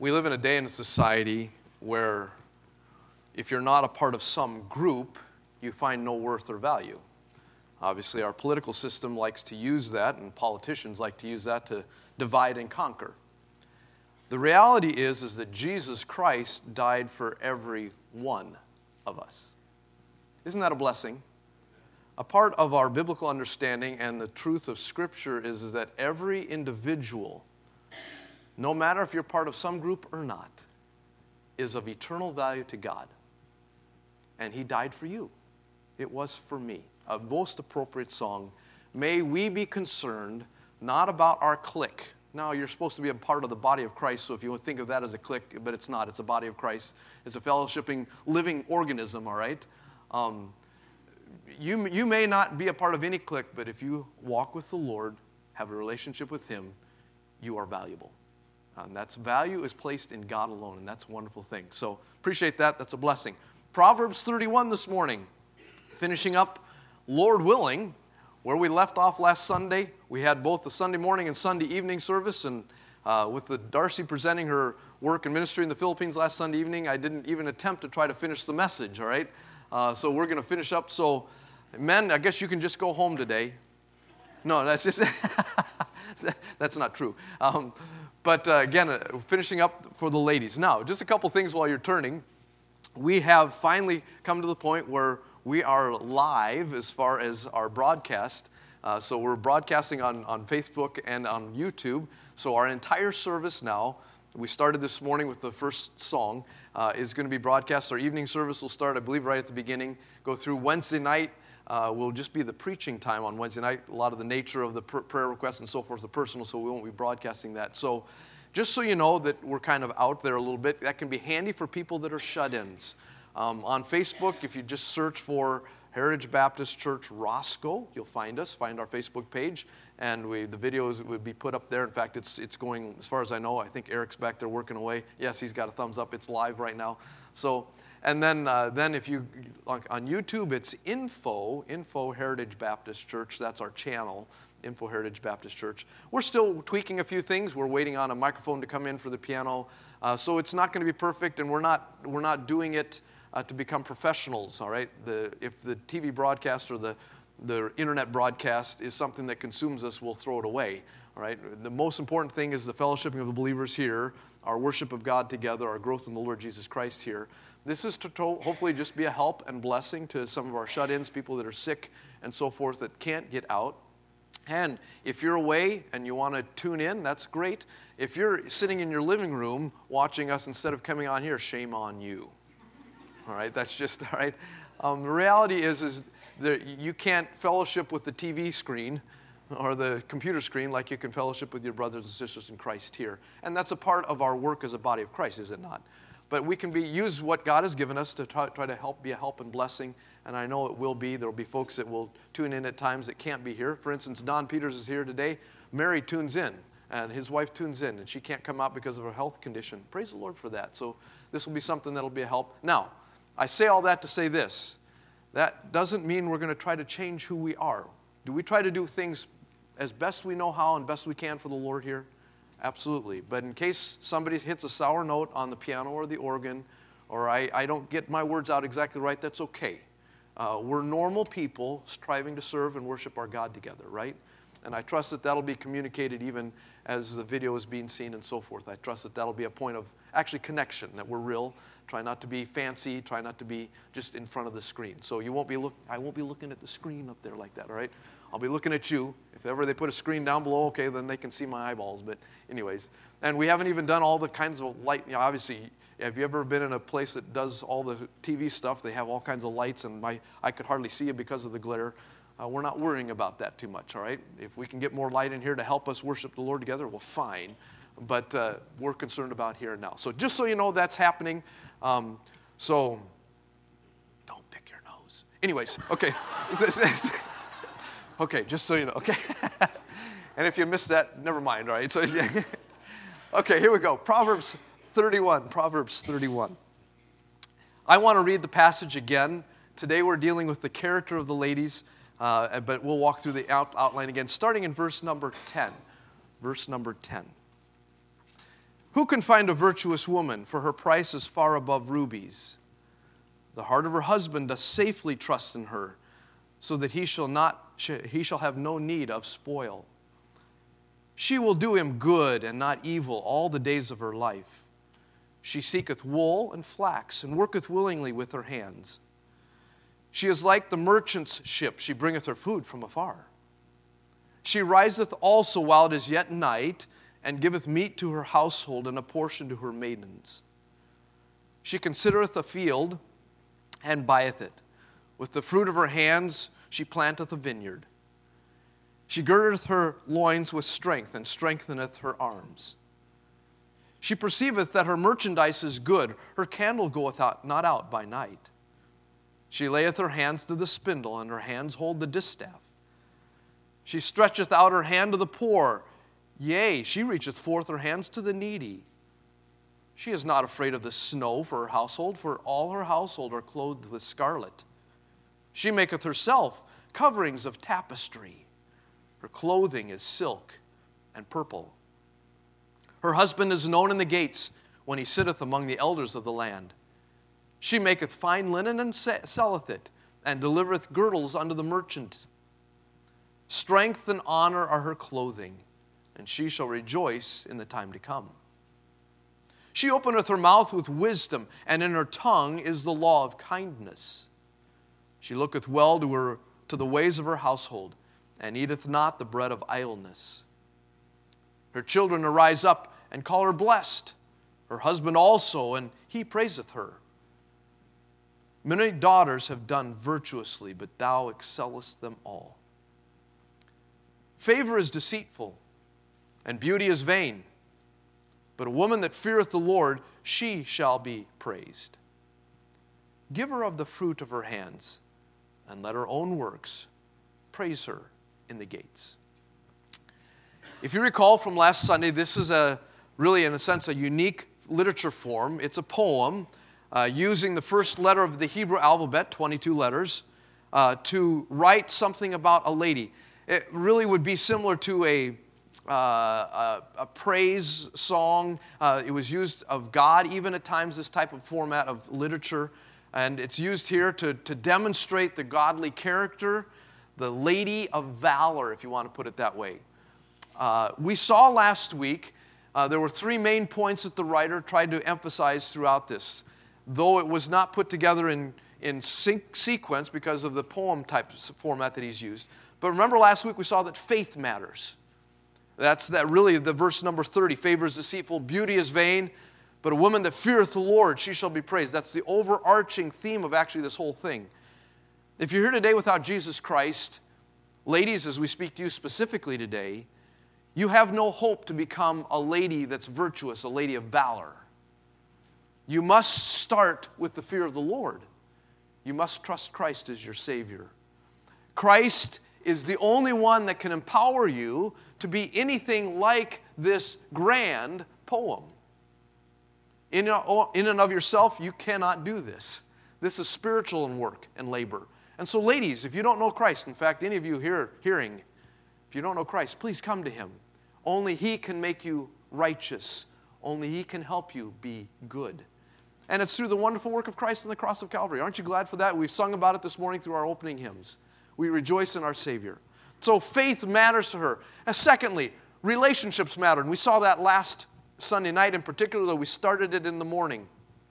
We live in a day in a society where if you're not a part of some group, you find no worth or value. Obviously, our political system likes to use that, and politicians like to use that to divide and conquer. The reality is that Jesus Christ died for every one of us. Isn't that a blessing? A part of our biblical understanding and the truth of Scripture is that every individual, no matter if you're part of some group or not, is of eternal value to God. And He died for you. It was for me. A most appropriate song. May we be concerned not about our clique. Now, you're supposed to be a part of the body of Christ, so if you would think of that as a clique, but it's not. It's a body of Christ. It's a fellowshipping, living organism, all right? You may not be a part of any clique, but if you walk with the Lord, have a relationship with Him, you are valuable. And that's value is placed in God alone, and that's a wonderful thing. So appreciate that. That's a blessing. Proverbs 31 this morning, finishing up, Lord willing, where we left off last Sunday. We had both the Sunday morning and Sunday evening service, and with the Darcy presenting her work and ministry in the Philippines last Sunday evening, I didn't even attempt to try to finish the message, all right? So we're going to finish up. So, men, I guess you can just go home today. No, that's just, that's not true. But again, finishing up for the ladies. Now, just a couple things while you're turning. We have finally come to the point where we are live as far as our broadcast. So we're broadcasting on Facebook and on YouTube. So our entire service now, we started this morning with the first song, is going to be broadcast. Our evening service will start, I believe, right at the beginning, go through Wednesday night. Will just be the preaching time on Wednesday night. A lot of the nature of the prayer requests and so forth are personal, so we won't be broadcasting that. So just so you know that we're kind of out there a little bit, that can be handy for people that are shut-ins. On Facebook, if you just search for Heritage Baptist Church Roscoe, you'll find us, find our Facebook page, and the videos would be put up there. In fact, it's going, as far as I know, I think Eric's back there working away. Yes, he's got a thumbs up. It's live right now. So, and then if you, on YouTube, it's Info Heritage Baptist Church. That's our channel, Info Heritage Baptist Church. We're still tweaking a few things. We're waiting on a microphone to come in for the piano. So it's not going to be perfect, and we're not doing it to become professionals, all right? If the TV broadcast or the internet broadcast is something that consumes us, we'll throw it away, all right? The most important thing is the fellowshipping of the believers here, our worship of God together, our growth in the Lord Jesus Christ here. This is to hopefully just be a help and blessing to some of our shut-ins, people that are sick and so forth that can't get out. And if you're away and you want to tune in, that's great. If you're sitting in your living room watching us instead of coming on here, shame on you. All right, that's just, all right. The reality is that you can't fellowship with the TV screen or the computer screen like you can fellowship with your brothers and sisters in Christ here. And that's a part of our work as a body of Christ, is it not? But we can use what God has given us to try to be a help and blessing, and I know it will be. There will be folks that will tune in at times that can't be here. For instance, Don Peters is here today. Mary tunes in, and his wife tunes in, and she can't come out because of her health condition. Praise the Lord for that. So this will be something that will be a help. Now, I say all that to say this. That doesn't mean we're going to try to change who we are. Do we try to do things as best we know how and best we can for the Lord here? Absolutely. But in case somebody hits a sour note on the piano or the organ, or I don't get my words out exactly right, that's okay. We're normal people striving to serve and worship our God together, right? And I trust that that'll be communicated even as the video is being seen and so forth. I trust that that'll be a point of actually connection, that we're real. Try not to be fancy. Try not to be just in front of the screen. So I won't be looking at the screen up there like that, all right? I'll be looking at you. If ever they put a screen down below, okay, then they can see my eyeballs. But anyways, and we haven't even done all the kinds of light. You know, obviously, have you ever been in a place that does all the TV stuff? They have all kinds of lights, and I could hardly see it because of the glare. We're not worrying about that too much, all right? If we can get more light in here to help us worship the Lord together, well, fine. But we're concerned about here and now. So just so you know, that's happening. So don't pick your nose. Anyways, okay. Okay, just so you know, okay? And if you missed that, never mind, all right? So, yeah. Okay, here we go. Proverbs 31. I want to read the passage again. Today we're dealing with the character of the ladies, but we'll walk through the outline again, starting in verse number 10. Verse number 10. Who can find a virtuous woman? For her price is far above rubies. The heart of her husband does safely trust in her, so that he shall have no need of spoil. She will do him good and not evil all the days of her life. She seeketh wool and flax, and worketh willingly with her hands. She is like the merchant's ship, she bringeth her food from afar. She riseth also while it is yet night, and giveth meat to her household, and a portion to her maidens. She considereth a field, and buyeth it. With the fruit of her hands she planteth a vineyard. She girdeth her loins with strength, and strengtheneth her arms. She perceiveth that her merchandise is good, her candle goeth not out by night. She layeth her hands to the spindle, and her hands hold the distaff. She stretcheth out her hand to the poor, yea, she reacheth forth her hands to the needy. She is not afraid of the snow for her household, for all her household are clothed with scarlet. She maketh herself coverings of tapestry. Her clothing is silk and purple. Her husband is known in the gates when he sitteth among the elders of the land. She maketh fine linen and selleth it, and delivereth girdles unto the merchant. Strength and honor are her clothing, and she shall rejoice in the time to come. She openeth her mouth with wisdom, and in her tongue is the law of kindness. She looketh well to the ways of her household, and eateth not the bread of idleness. Her children arise up and call her blessed, her husband also, and he praiseth her. Many daughters have done virtuously, but thou excellest them all. Favor is deceitful, and beauty is vain. But a woman that feareth the Lord, she shall be praised. Give her of the fruit of her hands, and let her own works praise her in the gates. If you recall from last Sunday, this is really, in a sense, a unique literature form. It's a poem using the first letter of the Hebrew alphabet, 22 letters, to write something about a lady. It really would be similar to a praise song. It was used of God, even at times, this type of format of literature. And it's used here to demonstrate the godly character, the lady of valor, if you want to put it that way. We saw last week there were three main points that the writer tried to emphasize throughout this, though it was not put together in sequence because of the poem type format that he's used. But remember last week we saw that faith matters. That's really the verse number 30. Favor is deceitful, beauty is vain, but a woman that feareth the Lord, she shall be praised. That's the overarching theme of actually this whole thing. If you're here today without Jesus Christ, ladies, as we speak to you specifically today, you have no hope to become a lady that's virtuous, a lady of valor. You must start with the fear of the Lord. You must trust Christ as your Savior. Christ is the only one that can empower you to be anything like this grand poem. In and of yourself, you cannot do this. This is spiritual in work and labor. And so, ladies, if you don't know Christ, in fact, any of you here hearing, if you don't know Christ, please come to Him. Only He can make you righteous. Only He can help you be good. And it's through the wonderful work of Christ on the cross of Calvary. Aren't you glad for that? We've sung about it this morning through our opening hymns. We rejoice in our Savior. So faith matters to her. And secondly, relationships matter. And we saw that last Sunday night in particular, though we started it in the morning.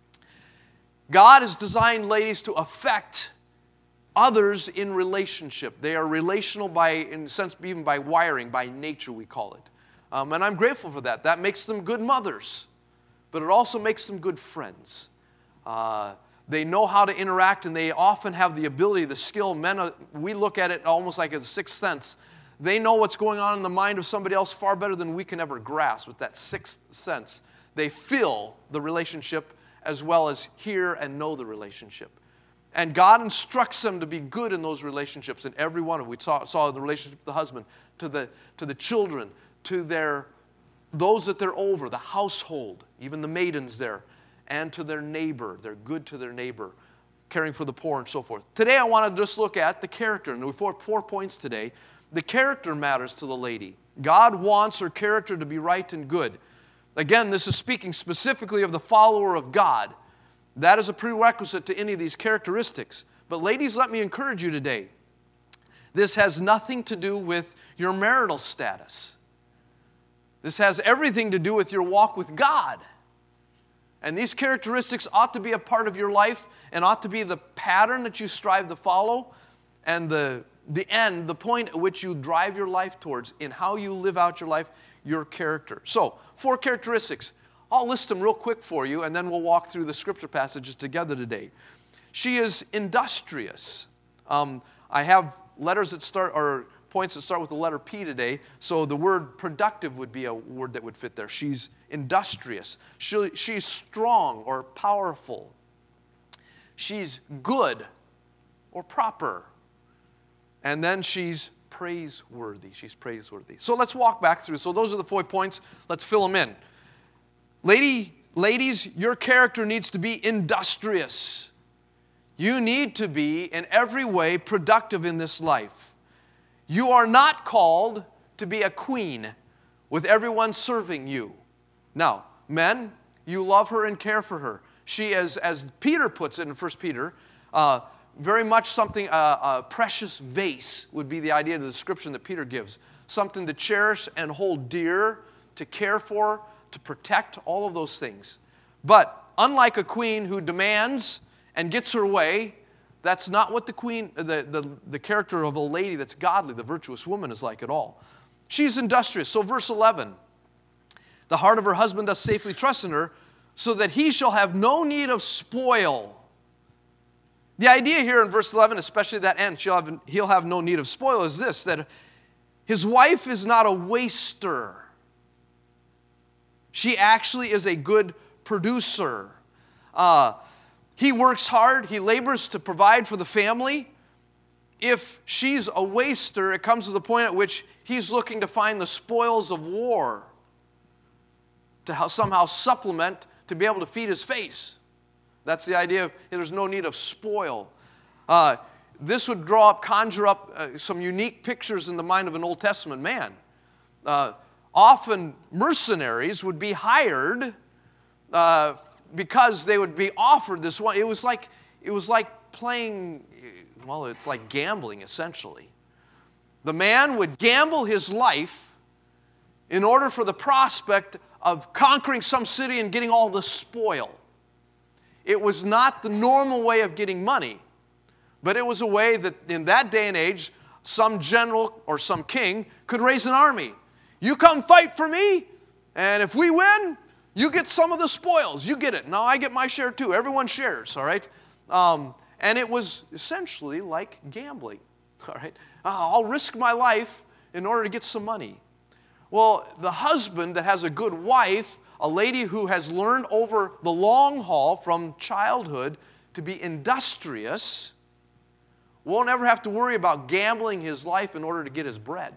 God has designed ladies to affect others in relationship. They are relational in a sense, even by wiring, by nature we call it. And I'm grateful for that. That makes them good mothers, but it also makes them good friends. They know how to interact, and they often have the ability, the skill. Men, we look at it almost like a sixth sense. They know what's going on in the mind of somebody else far better than we can ever grasp with that sixth sense. They feel the relationship as well as hear and know the relationship. And God instructs them to be good in those relationships, in every one of them. We saw the relationship with the husband, to the children, to those that they're over, the household, even the maidens there, and to their neighbor. They're good to their neighbor, caring for the poor and so forth. Today I want to just look at the character. And we have 4 points today. The character matters to the lady. God wants her character to be right and good. Again, this is speaking specifically of the follower of God. That is a prerequisite to any of these characteristics. But ladies, let me encourage you today. This has nothing to do with your marital status. This has everything to do with your walk with God. And these characteristics ought to be a part of your life and ought to be the pattern that you strive to follow and the end, the point at which you drive your life towards in how you live out your life, your character. So, 4 characteristics. I'll list them real quick for you, and then we'll walk through the scripture passages together today. She is industrious. I have letters that start, or points that start with the letter P today, so the word productive would be a word that would fit there. She's industrious. She's strong or powerful. She's good or proper. And then she's praiseworthy. She's praiseworthy. So let's walk back through. So those are the 4 points. Let's fill them in. Ladies, your character needs to be industrious. You need to be, in every way, productive in this life. You are not called to be a queen with everyone serving you. Now, men, you love her and care for her. She is, as Peter puts it in 1 Peter, very much something, a precious vase would be the idea of the description that Peter gives. Something to cherish and hold dear, to care for, to protect, all of those things. But unlike a queen who demands and gets her way, that's not what the queen, the character of a lady that's godly, the virtuous woman, is like at all. She's industrious. So verse 11, the heart of her husband doth safely trust in her, so that he shall have no need of spoil. The idea here in verse 11, especially that end, he'll have no need of spoil, is this, that his wife is not a waster. She actually is a good producer. He works hard. He labors to provide for the family. If she's a waster, it comes to the point at which he's looking to find the spoils of war to somehow supplement to be able to feed his face. That's the idea of there's no need of spoil. This would conjure up some unique pictures in the mind of an Old Testament man. Often mercenaries would be hired because they would be offered this one. It was like playing, well, it's like gambling essentially. The man would gamble his life in order for the prospect of conquering some city and getting all the spoil. It was not the normal way of getting money, but it was a way that in that day and age, some general or some king could raise an army. You come fight for me, and if we win, you get some of the spoils. You get it. Now I get my share too. Everyone shares, all right? And it was essentially like gambling, all right? I'll risk my life in order to get some money. Well, the husband that has a good wife, a lady who has learned over the long haul from childhood to be industrious, won't ever have to worry about gambling his life in order to get his bread.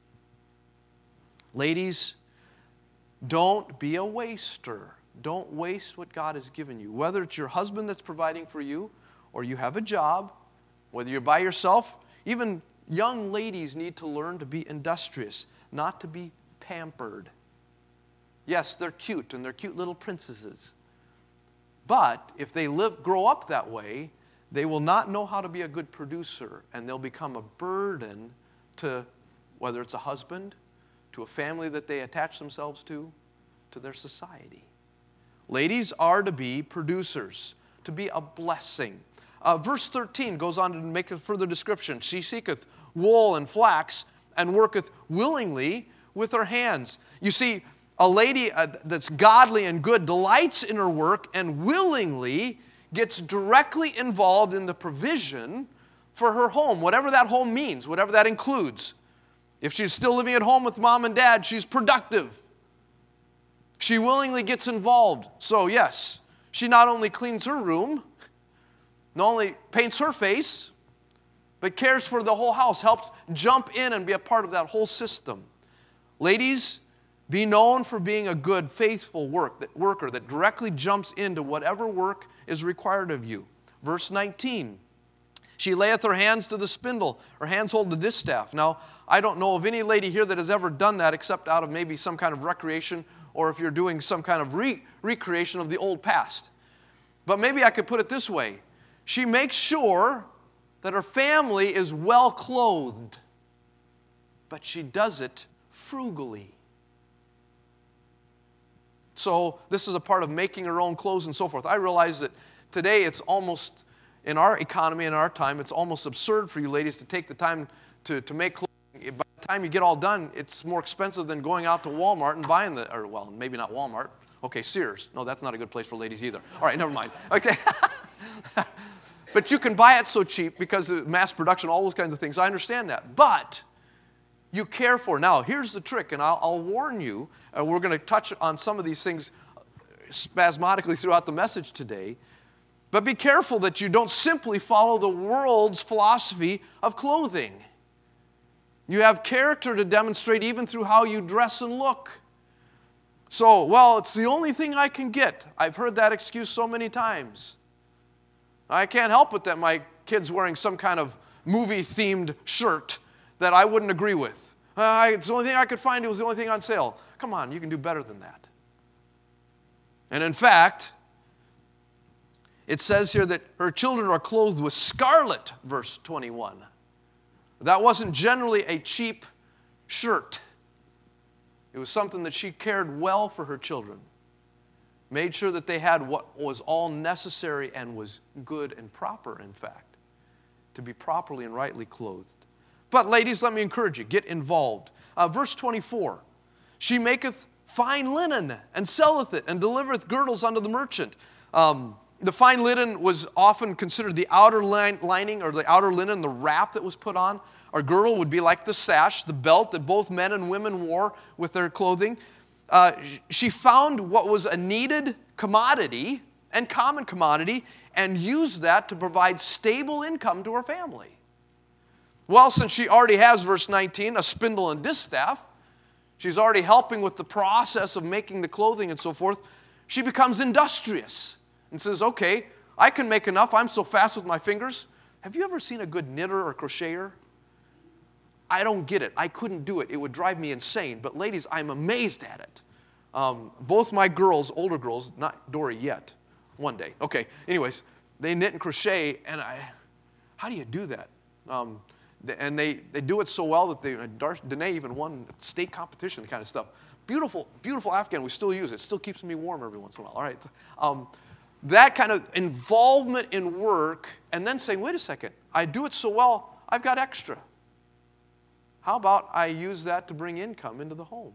Ladies, don't be a waster. Don't waste what God has given you. Whether it's your husband that's providing for you or you have a job, whether you're by yourself, even young ladies need to learn to be industrious, not to be pampered. Yes, they're cute and they're cute little princesses. But if they grow up that way, they will not know how to be a good producer, and they'll become a burden to, whether it's a husband, to a family that they attach themselves to their society. Ladies are to be producers, to be a blessing. Verse 13 goes on to make a further description. She seeketh wool and flax and worketh willingly with her hands. You see, a lady that's godly and good delights in her work and willingly gets directly involved in the provision for her home, whatever that home means, whatever that includes. If she's still living at home with mom and dad, she's productive. She willingly gets involved. So yes, she not only cleans her room, not only paints her face, but cares for the whole house, helps jump in and be a part of that whole system. Ladies, be known for being a good, faithful worker that directly jumps into whatever work is required of you. Verse 19, she layeth her hands to the spindle, her hands hold the distaff. Now, I don't know of any lady here that has ever done that except out of maybe some kind of recreation or if you're doing some kind of recreation of the old past. But maybe I could put it this way. She makes sure that her family is well clothed, but she does it frugally. So this is a part of making her own clothes and so forth. I realize that today it's almost, in our economy, in our time, it's almost absurd for you ladies to take the time to make clothes. By the time you get all done, it's more expensive than going out to Walmart and buying well, maybe not Walmart. Okay, Sears. No, that's not a good place for ladies either. All right, never mind. Okay. But you can buy it so cheap because of mass production, all those kinds of things. I understand that. But you care for. Now, here's the trick, and I'll warn you, we're going to touch on some of these things spasmodically throughout the message today, but be careful that you don't simply follow the world's philosophy of clothing. You have character to demonstrate even through how you dress and look. So, well, it's the only thing I can get. I've heard that excuse so many times. I can't help it that my kid's wearing some kind of movie-themed shirt that I wouldn't agree with. It's the only thing I could find. It was the only thing on sale. Come on, you can do better than that. And in fact, it says here that her children are clothed with scarlet, verse 21. That wasn't generally a cheap shirt. It was something that she cared well for her children. Made sure that they had what was all necessary and was good and proper, in fact, to be properly and rightly clothed. But ladies, let me encourage you, get involved. Verse 24, she maketh fine linen and selleth it and delivereth girdles unto the merchant. The fine linen was often considered the outer lining or the outer linen, the wrap that was put on. Our girdle would be like the sash, the belt that both men and women wore with their clothing. She found what was a needed commodity and common commodity and used that to provide stable income to her family. Well, since she already has, verse 19, a spindle and distaff, she's already helping with the process of making the clothing and so forth, she becomes industrious and says, okay, I can make enough. I'm so fast with my fingers. Have you ever seen a good knitter or crocheter? I don't get it. I couldn't do it. It would drive me insane. But ladies, I'm amazed at it. Both my girls, older girls, not Dory yet, one day. Okay, anyways, they knit and crochet, and how do you do that? And they do it so well that Danae even won state competition kind of stuff. Beautiful, beautiful Afghan. We still use it. Still keeps me warm every once in a while. All right. That kind of involvement in work, and then saying, wait a second, I do it so well, I've got extra. How about I use that to bring income into the home?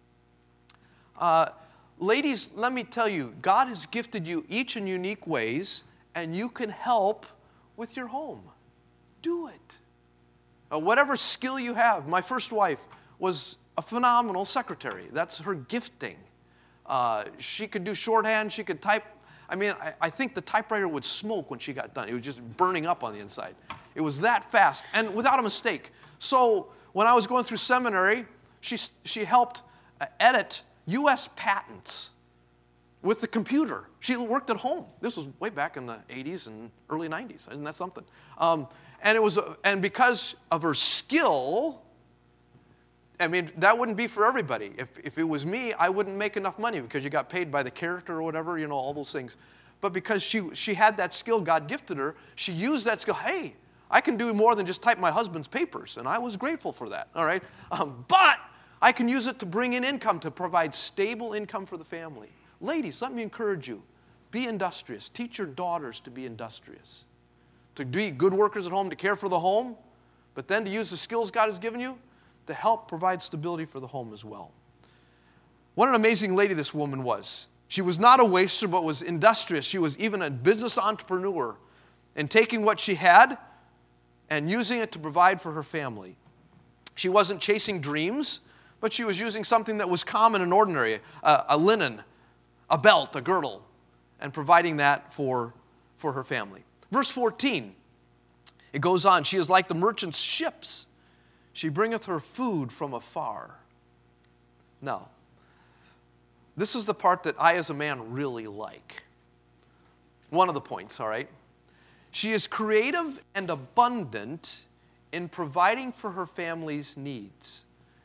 Ladies, let me tell you, God has gifted you each in unique ways, and you can help with your home. Do it. Whatever skill you have. My first wife was a phenomenal secretary. That's her gifting. She could do shorthand. She could type. I mean, I think the typewriter would smoke when she got done. It was just burning up on the inside. It was that fast and without a mistake. So when I was going through seminary, she helped edit U.S. patents with the computer. She worked at home. This was way back in the 80s and early 90s. Isn't that something? And because of her skill, I mean, that wouldn't be for everybody. If it was me, I wouldn't make enough money because you got paid by the character or whatever, all those things. But because she had that skill, God gifted her, she used that skill. Hey, I can do more than just type my husband's papers, and I was grateful for that, all right? But I can use it to bring in income, to provide stable income for the family. Ladies, let me encourage you. Be industrious. Teach your daughters to be industrious. To be good workers at home, to care for the home, but then to use the skills God has given you to help provide stability for the home as well. What an amazing lady this woman was. She was not a waster, but was industrious. She was even a business entrepreneur in taking what she had and using it to provide for her family. She wasn't chasing dreams, but she was using something that was common and ordinary, a linen, a belt, a girdle, and providing that for her family. Verse 14, it goes on, she is like the merchant's ships. She bringeth her food from afar. Now, this is the part that I as a man really like. One of the points, all right? She is creative and abundant in providing for her family's needs.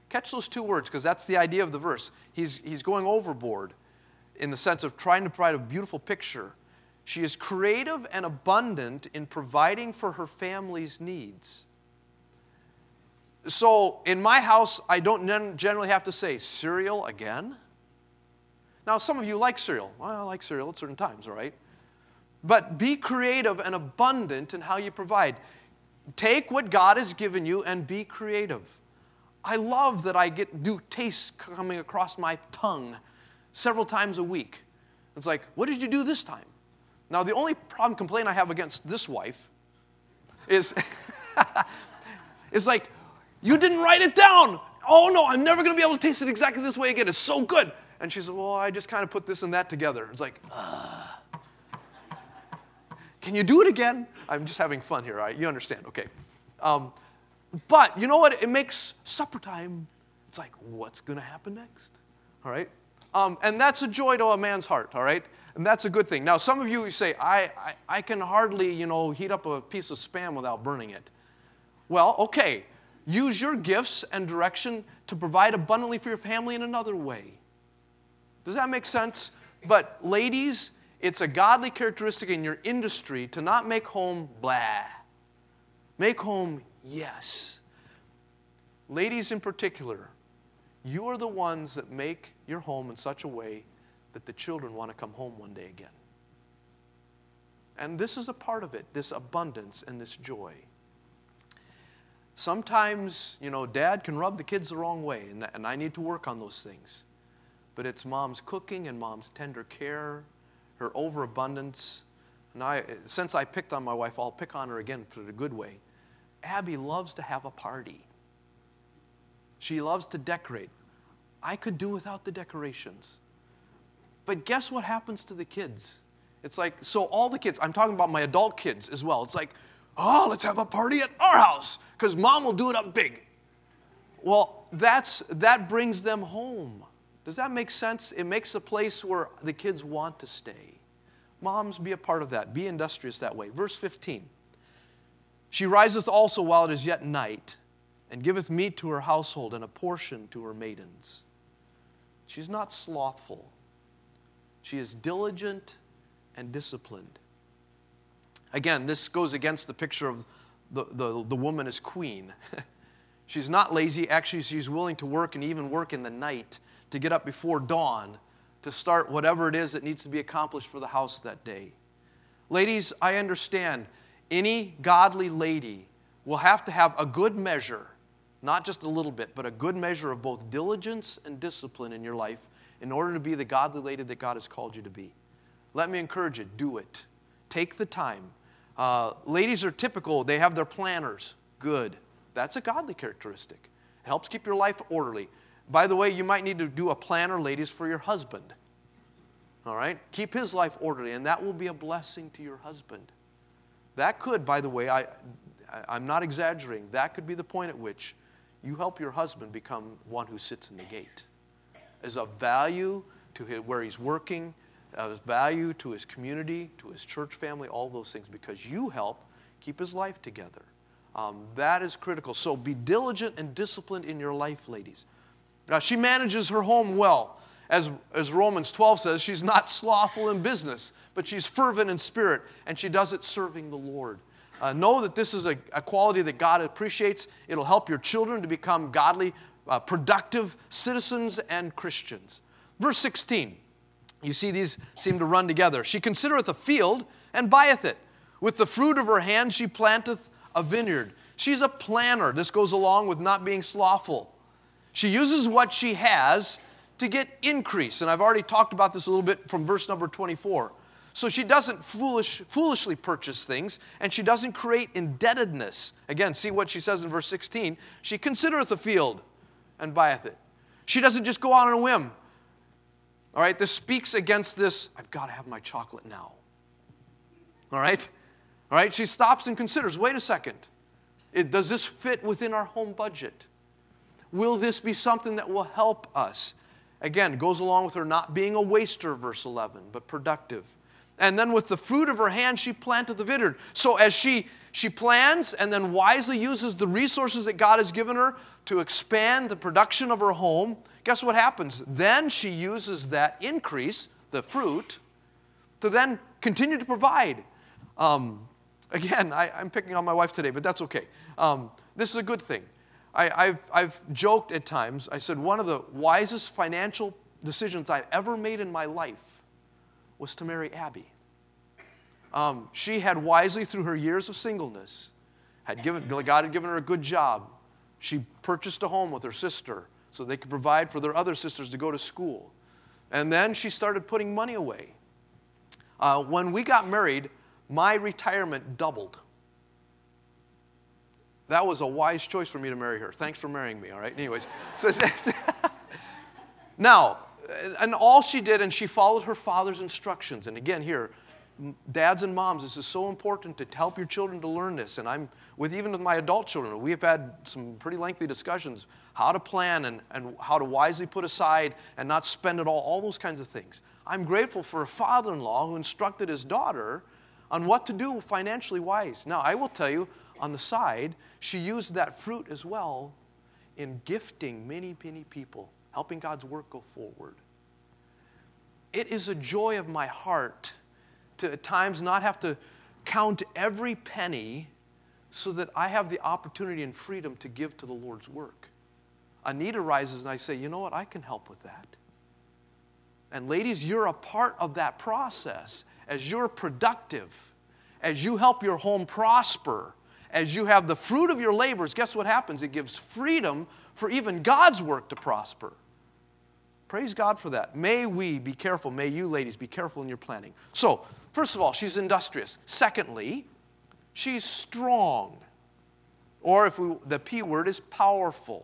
Catch those two words, because that's the idea of the verse. He's going overboard in the sense of trying to provide a beautiful picture. She is creative and abundant in providing for her family's needs. So in my house, I don't generally have to say, cereal again? Now, some of you like cereal. Well, I like cereal at certain times, all right? But be creative and abundant in how you provide. Take what God has given you and be creative. I love that I get new tastes coming across my tongue several times a week. It's like, what did you do this time? Now, the only complaint I have against this wife is, is like, you didn't write it down. Oh, no, I'm never going to be able to taste it exactly this way again. It's so good. And she said, well, I just kind of put this and that together. It's like, can you do it again? I'm just having fun here, right? You understand, okay. But you know what? It makes supper time. It's like, what's going to happen next? All right? And that's a joy to a man's heart, all right? And that's a good thing. Now, some of you say, I can hardly, heat up a piece of Spam without burning it. Well, okay. Use your gifts and direction to provide abundantly for your family in another way. Does that make sense? But ladies, it's a godly characteristic in your industry to not make home blah. Make home yes. Ladies in particular, you are the ones that make your home in such a way that the children want to come home one day again. And this is a part of it, this abundance and this joy. Sometimes, Dad can rub the kids the wrong way, and I need to work on those things. But it's Mom's cooking and Mom's tender care, her overabundance. And since I picked on my wife, I'll pick on her again for the good way. Abby loves to have a party. She loves to decorate. I could do without the decorations. But guess what happens to the kids? It's like, so all the kids, I'm talking about my adult kids as well. It's like, oh, let's have a party at our house because Mom will do it up big. Well, that brings them home. Does that make sense? It makes a place where the kids want to stay. Moms, be a part of that. Be industrious that way. Verse 15. She riseth also while it is yet night, and giveth meat to her household and a portion to her maidens. She's not slothful. She is diligent and disciplined. Again, this goes against the picture of the woman as queen. She's not lazy. Actually, she's willing to work and even work in the night to get up before dawn to start whatever it is that needs to be accomplished for the house that day. Ladies, I understand any godly lady will have to have a good measure, not just a little bit, but a good measure of both diligence and discipline in your life in order to be the godly lady that God has called you to be. Let me encourage you, do it. Take the time. Ladies are typical. They have their planners. Good. That's a godly characteristic. It helps keep your life orderly. By the way, you might need to do a planner, ladies, for your husband. All right? Keep his life orderly, and that will be a blessing to your husband. That could, by the way, I'm not exaggerating, that could be the point at which you help your husband become one who sits in the gate. As of value to where he's working, as value to his community, to his church family, all those things, because you help keep his life together. That is critical. So be diligent and disciplined in your life, ladies. She manages her home well. As Romans 12 says, she's not slothful in business, but she's fervent in spirit, and she does it serving the Lord. Know that this is a quality that God appreciates. It'll help your children to become godly, productive citizens and Christians. Verse 16, you see these seem to run together. She considereth a field and buyeth it. With the fruit of her hand she planteth a vineyard. She's a planner. This goes along with not being slothful. She uses what she has to get increase. And I've already talked about this a little bit from verse number 24. So she doesn't foolishly purchase things, and she doesn't create indebtedness. Again, see what she says in verse 16. She considereth a field and buyeth it. She doesn't just go out on a whim. All right, this speaks against this, I've got to have my chocolate now. All right? All right, she stops and considers, wait a second. Does this fit within our home budget? Will this be something that will help us? Again, goes along with her not being a waster, verse 11, but productive. And then with the fruit of her hand, she planted the vineyard. So as she plans and then wisely uses the resources that God has given her to expand the production of her home, guess what happens? Then she uses that increase, the fruit, to then continue to provide. Again, I'm picking on my wife today, but that's okay. This is a good thing. I've joked at times. I said one of the wisest financial decisions I've ever made in my life was to marry Abby. She had wisely, through her years of singleness, God had given her a good job. She purchased a home with her sister so they could provide for their other sisters to go to school. And then she started putting money away. When we got married, my retirement doubled. That was a wise choice for me to marry her. Thanks for marrying me, all right? Anyways. Now, and all she did, and she followed her father's instructions. And again, here, dads and moms, this is so important to help your children to learn this. And even with my adult children, we have had some pretty lengthy discussions how to plan and how to wisely put aside and not spend it all those kinds of things. I'm grateful for a father-in-law who instructed his daughter on what to do financially wise. Now, I will tell you, on the side, she used that fruit as well in gifting many, many people, helping God's work go forward. It is a joy of my heart to at times not have to count every penny so that I have the opportunity and freedom to give to the Lord's work. A need arises and I say, you know what, I can help with that. And ladies, you're a part of that process. As you're productive, as you help your home prosper, as you have the fruit of your labors, guess what happens? It gives freedom for even God's work to prosper. Praise God for that. May we be careful. May you ladies be careful in your planning. So, first of all, she's industrious. Secondly, she's strong. Or the P word is powerful.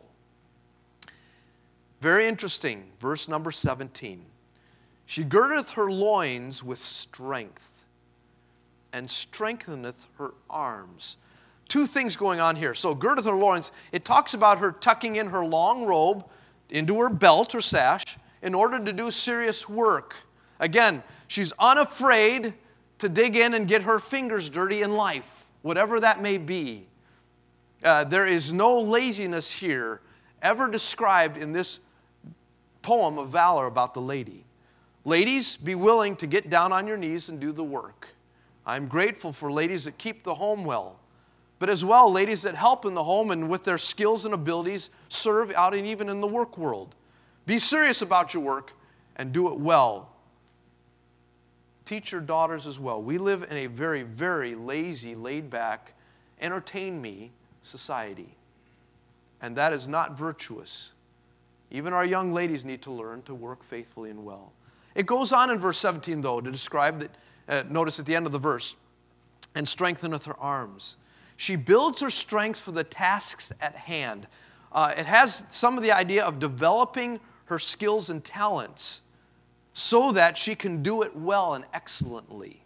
Very interesting. Verse number 17. She girdeth her loins with strength, and strengtheneth her arms. Two things going on here. So, girdeth her loins, it talks about her tucking in her long robe into her belt or sash in order to do serious work. Again, she's unafraid to dig in and get her fingers dirty in life, whatever that may be. There is no laziness here ever described in this poem of valor about the lady. Ladies, be willing to get down on your knees and do the work. I'm grateful for ladies that keep the home well, but as well, ladies that help in the home and with their skills and abilities serve out and even in the work world. Be serious about your work and do it well. Teach your daughters as well. We live in a very, very lazy, laid-back, entertain me society, and that is not virtuous. Even our young ladies need to learn to work faithfully and well. It goes on in verse 17, though, to describe that, notice at the end of the verse, and strengtheneth her arms. She builds her strength for the tasks at hand. It has some of the idea of developing her skills and talents so that she can do it well and excellently.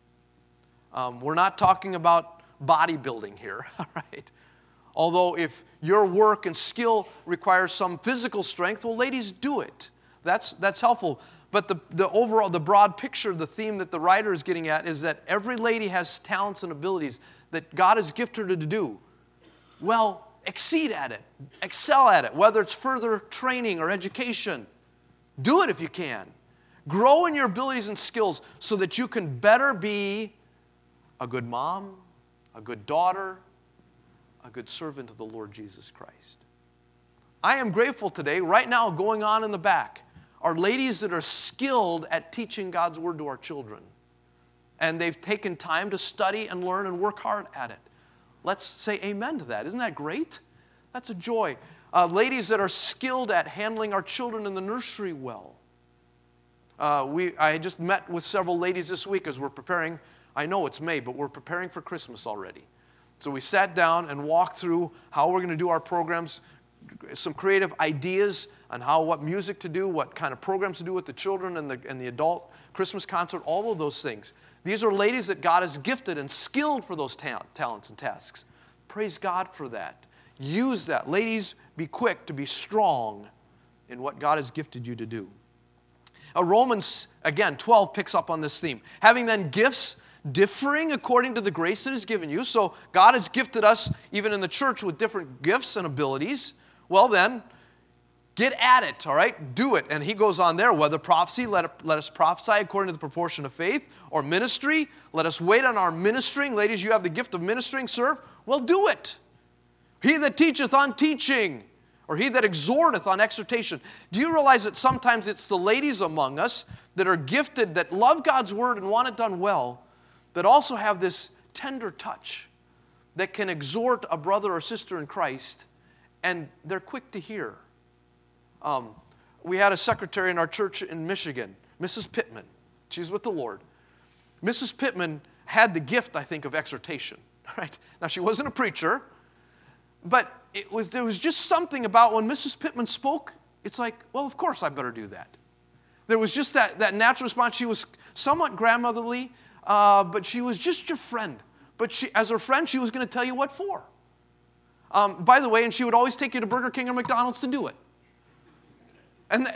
We're not talking about bodybuilding here, all right? Although if your work and skill requires some physical strength, well, ladies, do it. That's helpful. But the overall, the broad picture, the theme that the writer is getting at is that every lady has talents and abilities that God has gifted her to do. Well, exceed at it. Excel at it, whether it's further training or education. Do it if you can. Grow in your abilities and skills so that you can better be a good mom, a good daughter, a good servant of the Lord Jesus Christ. I am grateful today, right now going on in the back, are ladies that are skilled at teaching God's Word to our children. And they've taken time to study and learn and work hard at it. Let's say amen to that. Isn't that great? That's a joy. Ladies that are skilled at handling our children in the nursery well. I just met with several ladies this week as we're preparing. I know it's May, but we're preparing for Christmas already. So we sat down and walked through how we're going to do our programs, some creative ideas on what music to do, what kind of programs to do with the children and the adult Christmas concert, all of those things. These are ladies that God has gifted and skilled for those talents and tasks. Praise God for that. Use that. Ladies, be quick to be strong in what God has gifted you to do. Romans, again, 12 picks up on this theme. Having then gifts differing according to the grace that is given you. So God has gifted us, even in the church, with different gifts and abilities. Well then, get at it, all right? Do it. And he goes on there, whether prophecy, let us prophesy according to the proportion of faith, or ministry, let us wait on our ministering. Ladies, you have the gift of ministering, serve. Well, do it. He that teacheth on teaching, or he that exhorteth on exhortation. Do you realize that sometimes it's the ladies among us that are gifted, that love God's word and want it done well, that also have this tender touch that can exhort a brother or sister in Christ, and they're quick to hear. We had a secretary in our church in Michigan, Mrs. Pittman. She's with the Lord. Mrs. Pittman had the gift, I think, of exhortation. Right? Now, she wasn't a preacher, but there was just something about when Mrs. Pittman spoke, it's like, well, of course I better do that. There was just that natural response. She was somewhat grandmotherly, but she was just your friend. But as her friend, she was going to tell you what for. By the way, and she would always take you to Burger King or McDonald's to do it. And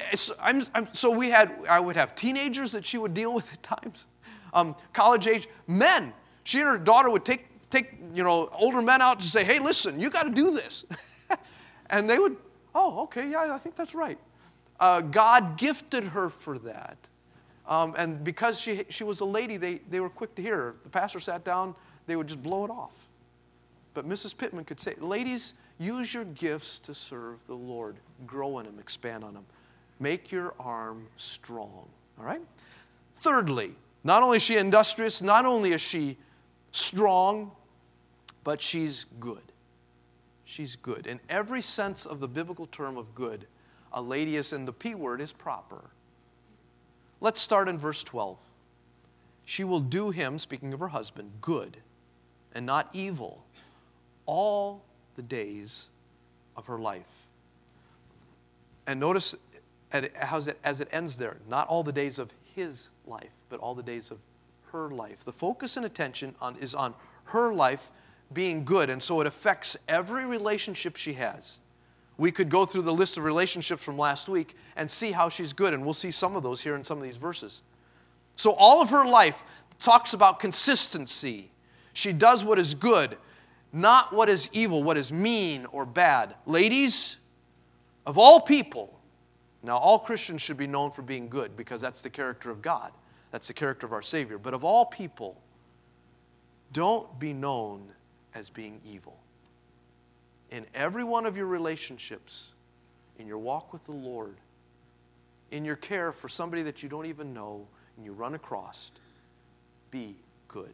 I would have teenagers that she would deal with at times, college age men. She and her daughter would take older men out to say, hey, listen, you got to do this. And they would, oh, okay, yeah, I think that's right. God gifted her for that. And because she was a lady, they were quick to hear her. If the pastor sat down, they would just blow it off. But Mrs. Pittman could say, ladies, use your gifts to serve the Lord. Grow in them, expand on them. Make your arm strong. All right? Thirdly, not only is she industrious, not only is she strong, but she's good. She's good. In every sense of the biblical term of good, a lady is, and the P word is proper. Let's start in verse 12. She will do him, speaking of her husband, good and not evil all the days of her life. And notice as it ends there, not all the days of his life, but all the days of her life. The focus and attention is on her life being good, and so it affects every relationship she has. We could go through the list of relationships from last week and see how she's good, and we'll see some of those here in some of these verses. So all of her life talks about consistency. She does what is good, not what is evil, what is mean or bad. Ladies, of all people, now all Christians should be known for being good because that's the character of God. That's the character of our Savior. But of all people, don't be known as being evil. In every one of your relationships, in your walk with the Lord, in your care for somebody that you don't even know and you run across, be good.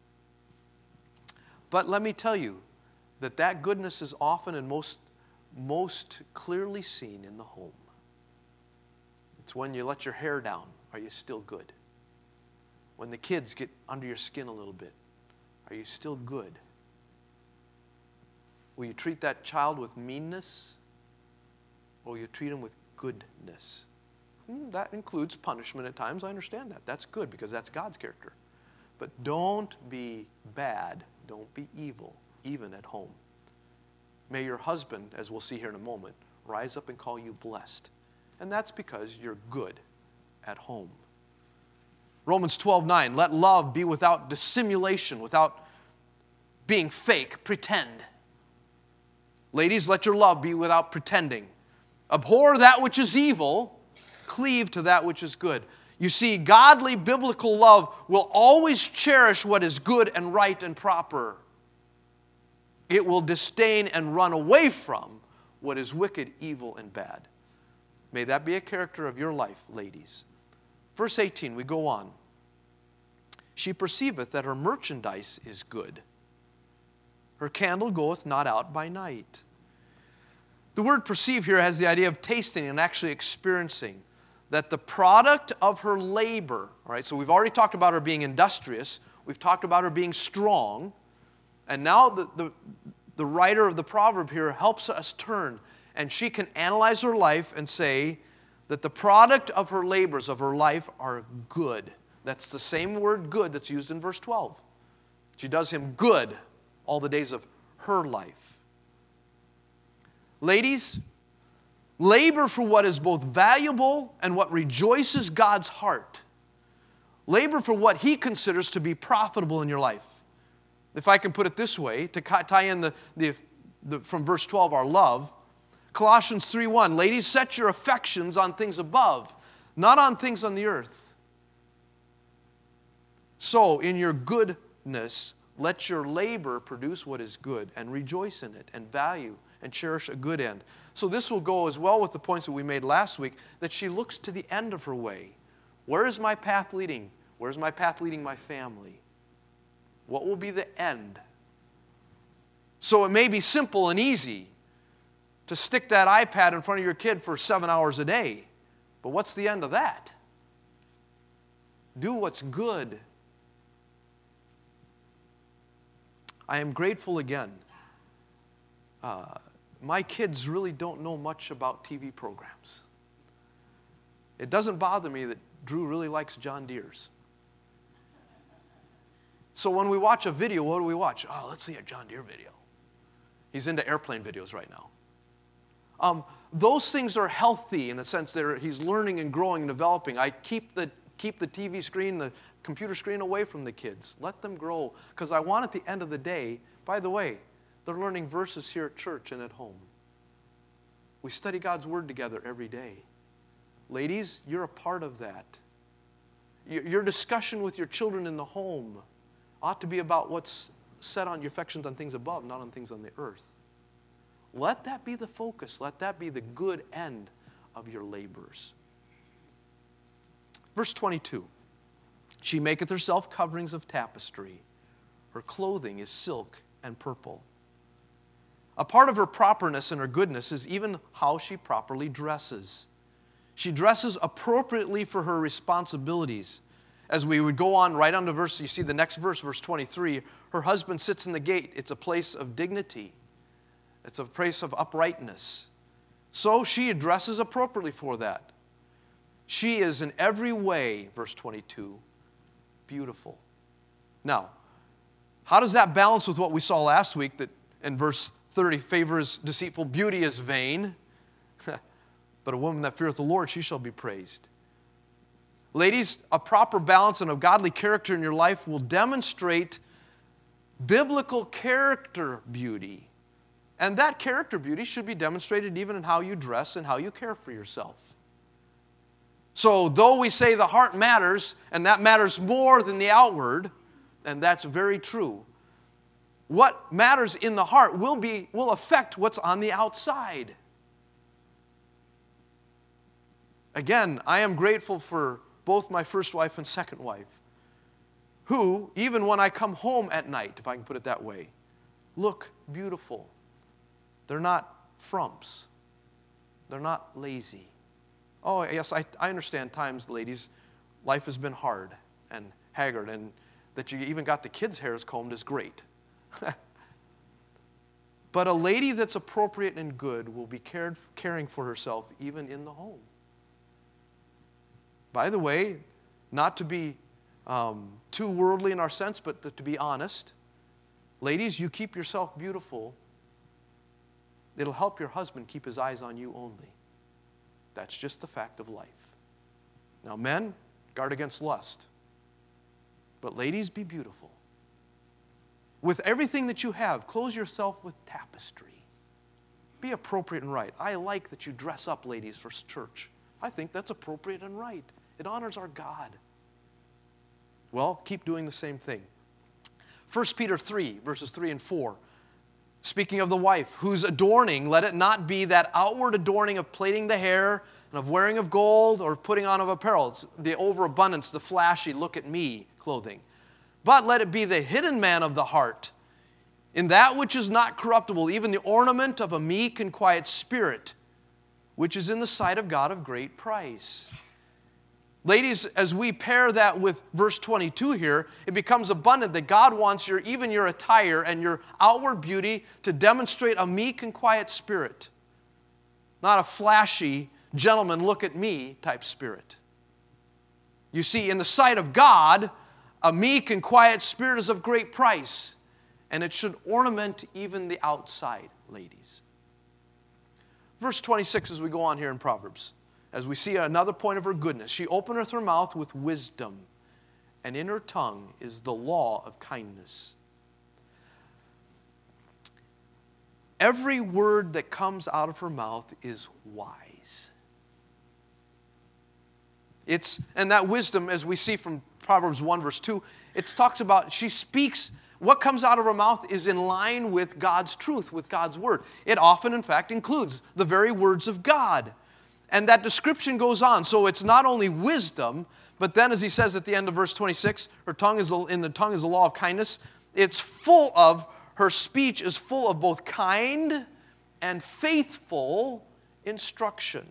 But let me tell you that goodness is often and most clearly seen in the home. It's when you let your hair down, are you still good? When the kids get under your skin a little bit, are you still good? Will you treat that child with meanness, or will you treat him with goodness? That includes punishment at times. I understand that. That's good because that's God's character. But don't be bad. Don't be evil, even at home. May your husband, as we'll see here in a moment, rise up and call you blessed. And that's because you're good at home. Romans 12:9, let love be without dissimulation, without being fake, pretend. Ladies, let your love be without pretending. Abhor that which is evil, cleave to that which is good. You see, godly biblical love will always cherish what is good and right and proper. It will disdain and run away from what is wicked, evil, and bad. May that be a character of your life, ladies. Verse 18, we go on. She perceiveth that her merchandise is good. Her candle goeth not out by night. The word perceive here has the idea of tasting and actually experiencing. That the product of her labor, all right, so we've already talked about her being industrious, we've talked about her being strong, and now the writer of the proverb here helps us turn, and she can analyze her life and say that the product of her labors, of her life, are good. That's the same word good that's used in verse 12. She does him good all the days of her life. Ladies, labor for what is both valuable and what rejoices God's heart. Labor for what He considers to be profitable in your life. If I can put it this way, to tie in from verse 12, our love, Colossians 3:1, ladies, set your affections on things above, not on things on the earth. So, in your goodness, let your labor produce what is good, and rejoice in it, and value, and cherish a good end. So this will go as well with the points that we made last week, that she looks to the end of her way. Where is my path leading? Where's my path leading my family? What will be the end? So it may be simple and easy to stick that iPad in front of your kid for 7 hours a day. But what's the end of that? Do what's good. I am grateful again. My kids really don't know much about TV programs. It doesn't bother me that Drew really likes John Deere's. So when we watch a video, what do we watch? Oh, let's see a John Deere video. He's into airplane videos right now. Those things are healthy in a sense. He's learning and growing and developing. I keep the TV screen, the computer screen away from the kids. Let them grow, because I want at the end of the day, by the way, they're learning verses here at church and at home. We study God's Word together every day. Ladies, you're a part of that. Your discussion with your children in the home ought to be about what's set on your affections on things above, not on things on the earth. Let that be the focus. Let that be the good end of your labors. Verse 22. She maketh herself coverings of tapestry. Her clothing is silk and purple. A part of her properness and her goodness is even how she properly dresses. She dresses appropriately for her responsibilities. As we would go on right on to verse, you see the next verse, verse 23, her husband sits in the gate. It's a place of dignity. It's a place of uprightness. So she dresses appropriately for that. She is in every way, verse 22, beautiful. Now, how does that balance with what we saw last week, that in verse 30, favor is deceitful, beauty is vain, but a woman that feareth the Lord, she shall be praised. Ladies, a proper balance and a godly character in your life will demonstrate biblical character beauty. And that character beauty should be demonstrated even in how you dress and how you care for yourself. So though we say the heart matters, and that matters more than the outward, and that's very true, what matters in the heart will affect what's on the outside. Again, I am grateful for both my first wife and second wife, who, even when I come home at night, if I can put it that way, look beautiful. They're not frumps. They're not lazy. Oh, yes, I understand times, ladies, life has been hard and haggard, and that you even got the kids' hairs combed is great. But a lady that's appropriate and good will be caring for herself even in the home. By the way, not to be too worldly in our sense, but to be honest, ladies, you keep yourself beautiful, it'll help your husband keep his eyes on you only. That's just the fact of life. Now, men, guard against lust. But ladies, be beautiful. With everything that you have, clothe yourself with tapestry. Be appropriate and right. I like that you dress up, ladies, for church. I think that's appropriate and right. It honors our God. Well, keep doing the same thing. 1 Peter 3, verses 3 and 4. Speaking of the wife, whose adorning, let it not be that outward adorning of plaiting the hair and of wearing of gold or putting on of apparel. It's the overabundance, the flashy, look at me clothing. But let it be the hidden man of the heart, in that which is not corruptible, even the ornament of a meek and quiet spirit, which is in the sight of God of great price. Ladies, as we pair that with verse 22 here, it becomes abundant that God wants even your attire and your outward beauty to demonstrate a meek and quiet spirit, not a flashy, gentleman, look at me type spirit. You see, in the sight of God, a meek and quiet spirit is of great price, and it should ornament even the outside, ladies. Verse 26 as we go on here in Proverbs. As we see another point of her goodness, she openeth her mouth with wisdom, and in her tongue is the law of kindness. Every word that comes out of her mouth is wise. And that wisdom, as we see from Proverbs 1, verse 2, it talks about she speaks, what comes out of her mouth is in line with God's truth, with God's word. It often, in fact, includes the very words of God. And that description goes on. So it's not only wisdom, but then as he says at the end of verse 26, in the tongue is the law of kindness. It's full of, her speech is full of both kind and faithful instruction.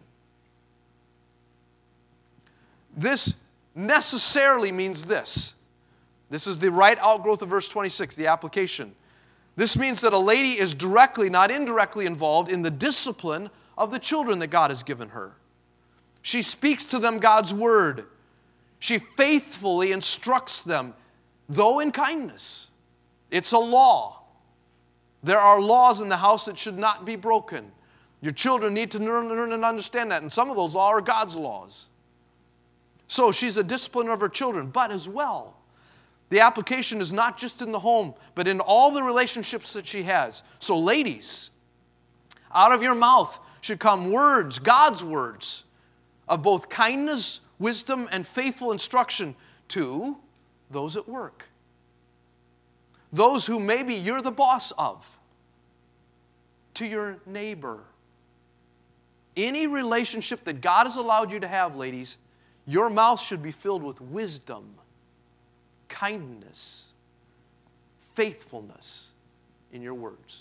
This necessarily means this. This is the right outgrowth of verse 26, the application. This means that a lady is directly, not indirectly, involved in the discipline of the children that God has given her. She speaks to them God's word. She faithfully instructs them, though in kindness. It's a law. There are laws in the house that should not be broken. Your children need to learn and understand that, and some of those laws are God's laws. So she's a discipliner of her children, but as well, the application is not just in the home, but in all the relationships that she has. So ladies, out of your mouth should come words, God's words, of both kindness, wisdom, and faithful instruction to those at work. Those who maybe you're the boss of. To your neighbor. Any relationship that God has allowed you to have, ladies, your mouth should be filled with wisdom, kindness, faithfulness in your words.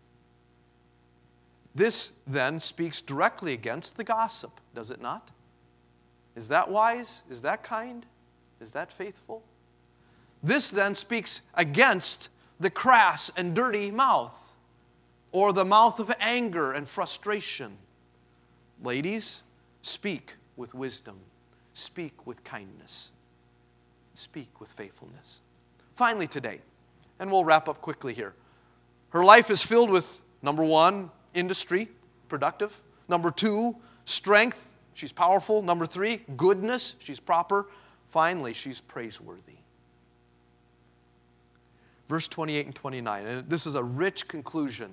This then speaks directly against the gossip, does it not? Is that wise? Is that kind? Is that faithful? This then speaks against the crass and dirty mouth, or the mouth of anger and frustration. Ladies, speak with wisdom. Speak with kindness. Speak with faithfulness. Finally today, and we'll wrap up quickly here. Her life is filled with, number 1, industry, productive. Number 2, strength. She's powerful. Number 3, goodness. She's proper. Finally, she's praiseworthy. Verse 28 and 29. And this is a rich conclusion.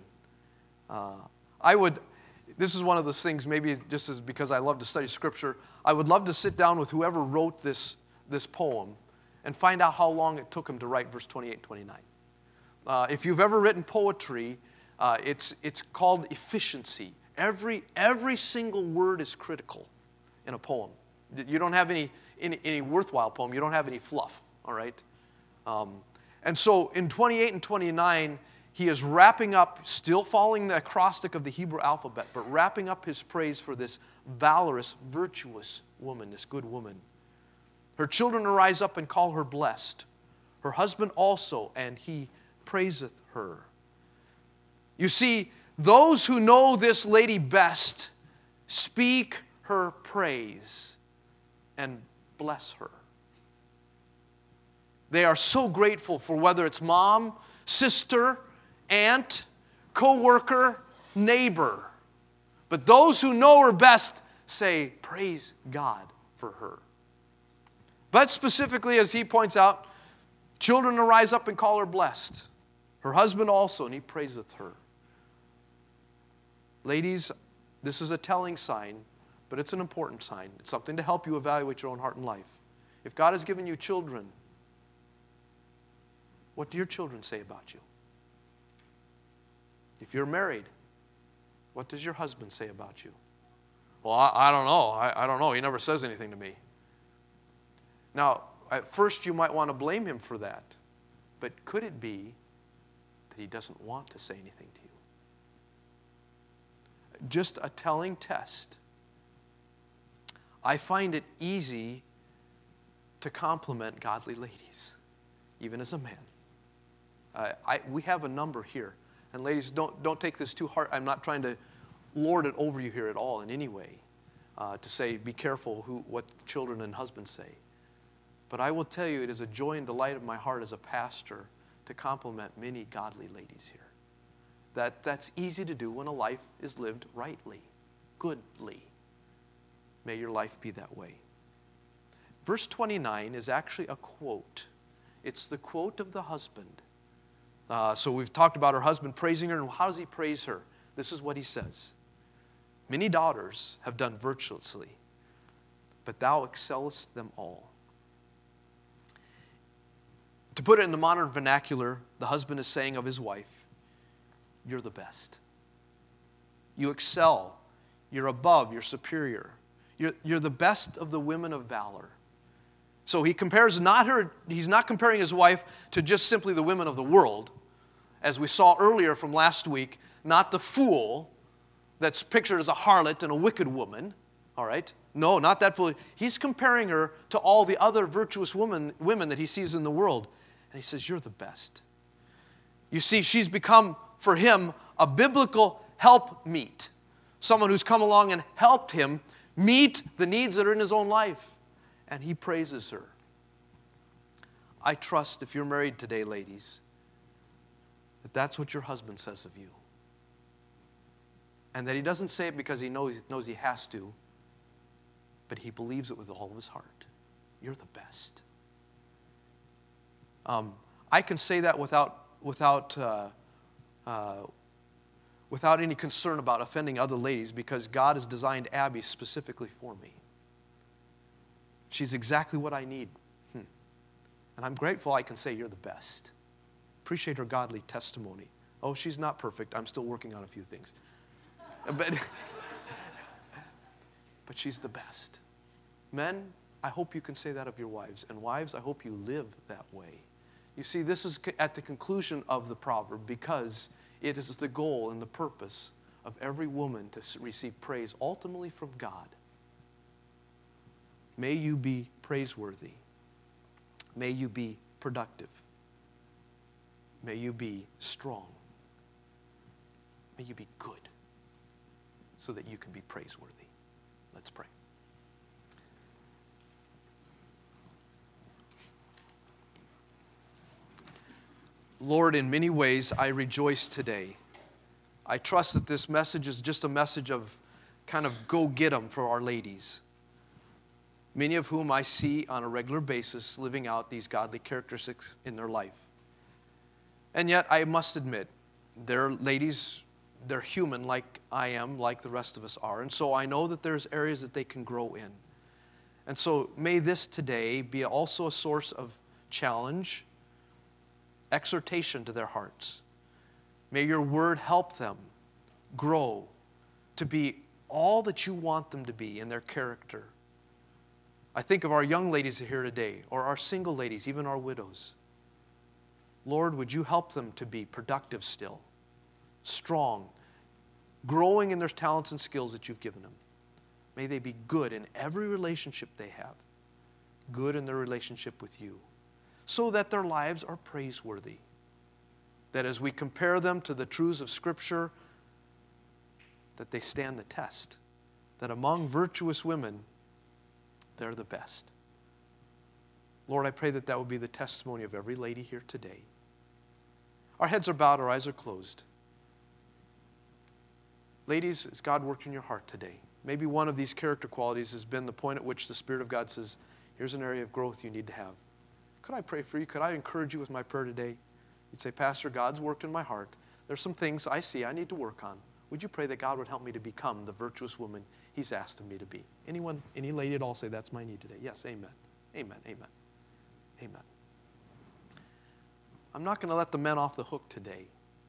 This is one of those things, maybe just as because I love to study Scripture, I would love to sit down with whoever wrote this poem and find out how long it took him to write verse 28 and 29. If you've ever written poetry, it's called efficiency. Every single word is critical in a poem. You don't have any worthwhile poem. You don't have any fluff, all right? And so in 28 and 29, he is wrapping up, still following the acrostic of the Hebrew alphabet, but wrapping up his praise for this valorous, virtuous woman, this good woman. Her children arise up and call her blessed. Her husband also, and he praiseth her. You see, those who know this lady best speak her praise and bless her. They are so grateful for whether it's mom, sister, aunt, co-worker, neighbor. But those who know her best say, praise God for her. But specifically, as he points out, children arise up and call her blessed. Her husband also, and he praiseth her. Ladies, this is a telling sign, but it's an important sign. It's something to help you evaluate your own heart and life. If God has given you children, what do your children say about you? If you're married, what does your husband say about you? Well, I don't know. I don't know. He never says anything to me. Now, at first you might want to blame him for that. But could it be that he doesn't want to say anything to you? Just a telling test. I find it easy to compliment godly ladies, even as a man. We have a number here. And ladies, don't take this too hard. I'm not trying to lord it over you here at all in any way, to say be careful what children and husbands say. But I will tell you, it is a joy and delight of my heart as a pastor to compliment many godly ladies here. That's easy to do when a life is lived rightly, goodly. May your life be that way. Verse 29 is actually a quote. It's the quote of the husband. So we've talked about her husband praising her, and how does he praise her? This is what he says. Many daughters have done virtuously, but thou excellest them all. To put it in the modern vernacular, the husband is saying of his wife, you're the best. You excel. You're above. You're superior. You're the best of the women of valor. So he compares he's not comparing his wife to just simply the women of the world, as we saw earlier from last week, not the fool that's pictured as a harlot and a wicked woman, all right? No, not that fool. He's comparing her to all the other virtuous women that he sees in the world. And he says, you're the best. You see, she's become, for him, a biblical helpmeet. Someone who's come along and helped him meet the needs that are in his own life. And he praises her. I trust if you're married today, ladies, that that's what your husband says of you. And that he doesn't say it because he knows he has to, but he believes it with all of his heart. You're the best. I can say that without any concern about offending other ladies, because God has designed Abby specifically for me. She's exactly what I need. And I'm grateful I can say you're the best. Appreciate her godly testimony. Oh, she's not perfect. I'm still working on a few things. But she's the best. Men, I hope you can say that of your wives. And wives, I hope you live that way. You see, this is at the conclusion of the proverb, because it is the goal and the purpose of every woman to receive praise ultimately from God. May you be praiseworthy. May you be productive. May you be strong. May you be good, so that you can be praiseworthy. Let's pray. Lord, in many ways, I rejoice today. I trust that this message is just a message of kind of go get 'em for our ladies, many of whom I see on a regular basis living out these godly characteristics in their life. And yet, I must admit, they're ladies, they're human like I am, like the rest of us are. And so I know that there's areas that they can grow in. And so may this today be also a source of challenge, exhortation to their hearts. May your word help them grow to be all that you want them to be in their character. I think of our young ladies here today, or our single ladies, even our widows. Lord, would you help them to be productive still, strong, growing in their talents and skills that you've given them. May they be good in every relationship they have, good in their relationship with you, so that their lives are praiseworthy. That as we compare them to the truths of Scripture, that they stand the test. That among virtuous women, they're the best. Lord, I pray that that will be the testimony of every lady here today. Our heads are bowed, our eyes are closed. Ladies, has God worked in your heart today? Maybe one of these character qualities has been the point at which the Spirit of God says, here's an area of growth you need to have. Could I pray for you? Could I encourage you with my prayer today? You'd say, Pastor, God's worked in my heart. There's some things I see I need to work on. Would you pray that God would help me to become the virtuous woman He's asked of me to be? Anyone, any lady at all say, that's my need today? Yes, amen. Amen, amen, amen. I'm not going to let the men off the hook today.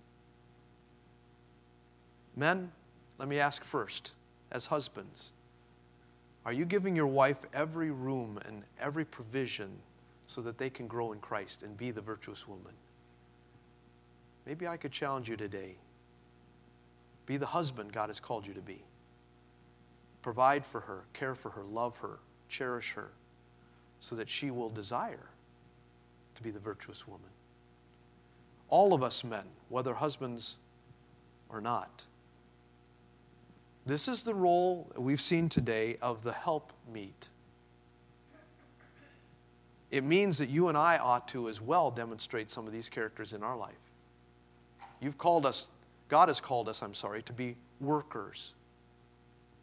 Men, let me ask first, as husbands, are you giving your wife every room and every provision so that they can grow in Christ and be the virtuous woman? Maybe I could challenge you today. Be the husband God has called you to be. Provide for her, care for her, love her, cherish her, so that she will desire to be the virtuous woman. All of us men, whether husbands or not, this is the role we've seen today of the helpmeet. It means that you and I ought to as well demonstrate some of these characters in our life. God has called us, to be workers.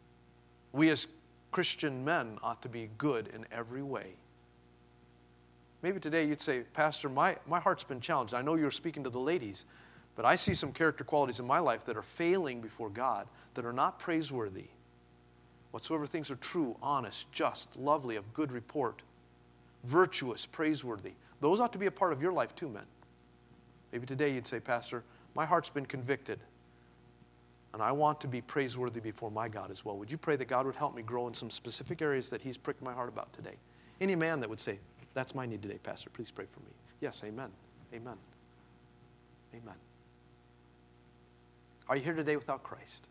We as Christian men ought to be good in every way. Maybe today you'd say, Pastor, my heart's been challenged. I know you're speaking to the ladies, but I see some character qualities in my life that are failing before God, that are not praiseworthy. Whatsoever things are true, honest, just, lovely, of good report, virtuous, praiseworthy. Those ought to be a part of your life too, men. Maybe today you'd say, Pastor, my heart's been convicted, and I want to be praiseworthy before my God as well. Would you pray that God would help me grow in some specific areas that He's pricked my heart about today? Any man that would say, that's my need today, Pastor, please pray for me. Yes, amen. Amen. Amen. Are you here today without Christ?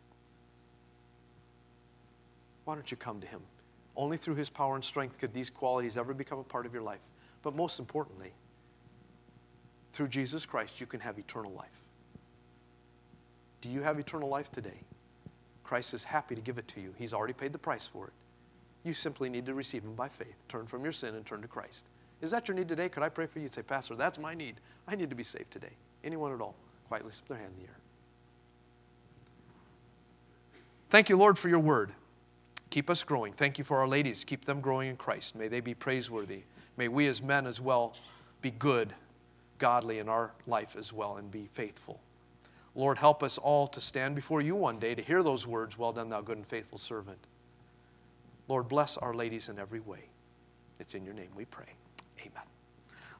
Why don't you come to Him? Only through His power and strength could these qualities ever become a part of your life. But most importantly, through Jesus Christ, you can have eternal life. Do you have eternal life today? Christ is happy to give it to you. He's already paid the price for it. You simply need to receive Him by faith. Turn from your sin and turn to Christ. Is that your need today? Could I pray for you? You'd say, Pastor, that's my need. I need to be saved today. Anyone at all? Quietly slip their hand in the air. Thank you, Lord, for your word. Keep us growing. Thank you for our ladies. Keep them growing in Christ. May they be praiseworthy. May we as men as well be good, godly in our life as well, and be faithful. Lord, help us all to stand before you one day to hear those words, well done, thou good and faithful servant. Lord, bless our ladies in every way. It's in your name we pray. Amen.